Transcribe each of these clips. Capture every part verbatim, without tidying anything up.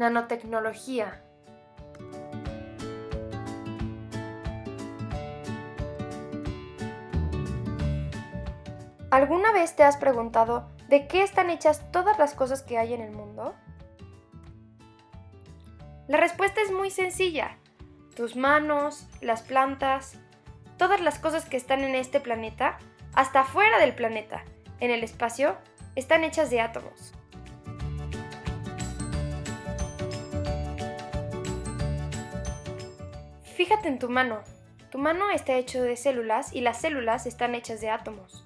Nanotecnología. ¿Alguna vez te has preguntado de qué están hechas todas las cosas que hay en el mundo? La respuesta es muy sencilla. Tus manos, las plantas, todas las cosas que están en este planeta, hasta fuera del planeta, en el espacio, están hechas de átomos. Fíjate en tu mano. Tu mano está hecha de células y las células están hechas de átomos.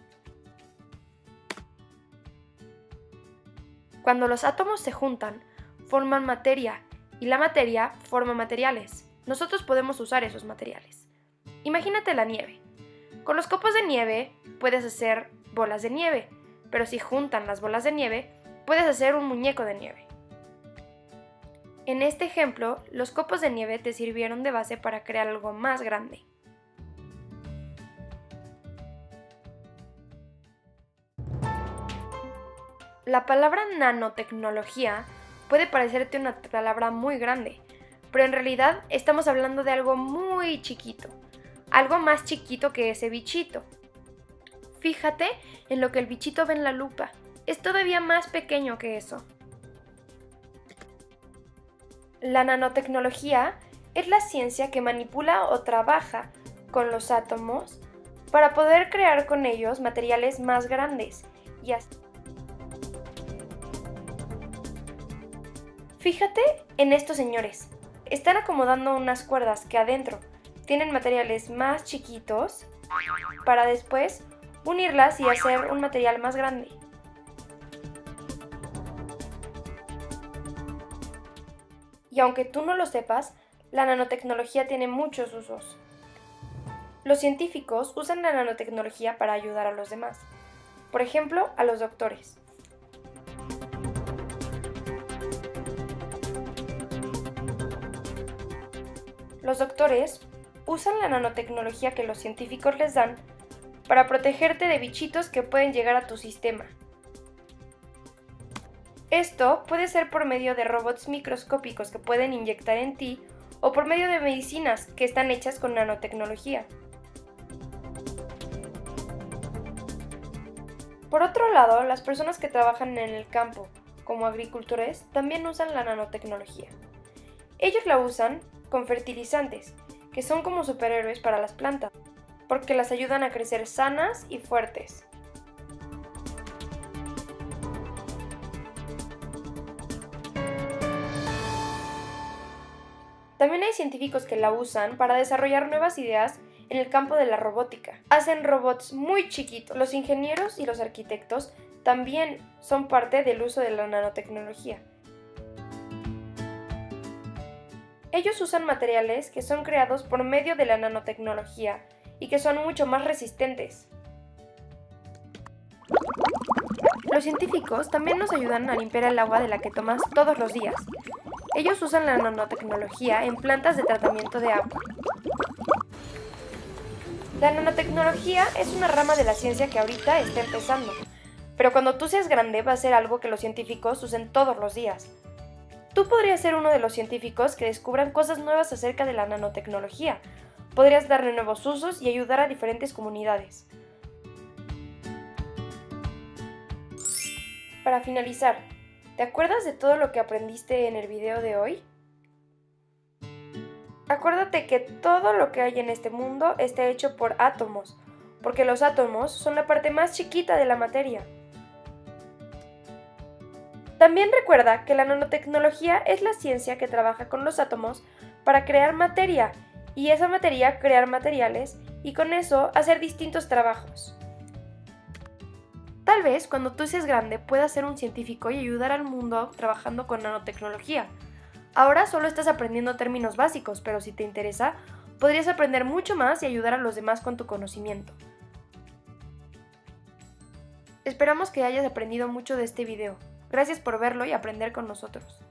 Cuando los átomos se juntan, forman materia y la materia forma materiales. Nosotros podemos usar esos materiales. Imagínate la nieve. Con los copos de nieve puedes hacer bolas de nieve, pero si juntan las bolas de nieve, puedes hacer un muñeco de nieve. En este ejemplo, los copos de nieve te sirvieron de base para crear algo más grande. La palabra nanotecnología puede parecerte una palabra muy grande, pero en realidad estamos hablando de algo muy chiquito, algo más chiquito que ese bichito. Fíjate en lo que el bichito ve en la lupa, es todavía más pequeño que eso. La nanotecnología es la ciencia que manipula o trabaja con los átomos para poder crear con ellos materiales más grandes y así. Fíjate en estos señores. Están acomodando unas cuerdas que adentro tienen materiales más chiquitos para después unirlas y hacer un material más grande. Y aunque tú no lo sepas, la nanotecnología tiene muchos usos. Los científicos usan la nanotecnología para ayudar a los demás. Por ejemplo, a los doctores. Los doctores usan la nanotecnología que los científicos les dan para protegerte de bichitos que pueden llegar a tu sistema. Esto puede ser por medio de robots microscópicos que pueden inyectar en ti o por medio de medicinas que están hechas con nanotecnología. Por otro lado, las personas que trabajan en el campo, como agricultores, también usan la nanotecnología. Ellos la usan con fertilizantes, que son como superhéroes para las plantas, porque las ayudan a crecer sanas y fuertes. También hay científicos que la usan para desarrollar nuevas ideas en el campo de la robótica. Hacen robots muy chiquitos. Los ingenieros y los arquitectos también son parte del uso de la nanotecnología. Ellos usan materiales que son creados por medio de la nanotecnología y que son mucho más resistentes. Los científicos también nos ayudan a limpiar el agua de la que tomas todos los días. Ellos usan la nanotecnología en plantas de tratamiento de agua. La nanotecnología es una rama de la ciencia que ahorita está empezando, pero cuando tú seas grande va a ser algo que los científicos usen todos los días. Tú podrías ser uno de los científicos que descubran cosas nuevas acerca de la nanotecnología. Podrías darle nuevos usos y ayudar a diferentes comunidades. Para finalizar, ¿te acuerdas de todo lo que aprendiste en el video de hoy? Acuérdate que todo lo que hay en este mundo está hecho por átomos, porque los átomos son la parte más chiquita de la materia. También recuerda que la nanotecnología es la ciencia que trabaja con los átomos para crear materia, y esa materia crear materiales y con eso hacer distintos trabajos. Tal vez cuando tú seas grande puedas ser un científico y ayudar al mundo trabajando con nanotecnología. Ahora solo estás aprendiendo términos básicos, pero si te interesa, podrías aprender mucho más y ayudar a los demás con tu conocimiento. Esperamos que hayas aprendido mucho de este video. Gracias por verlo y aprender con nosotros.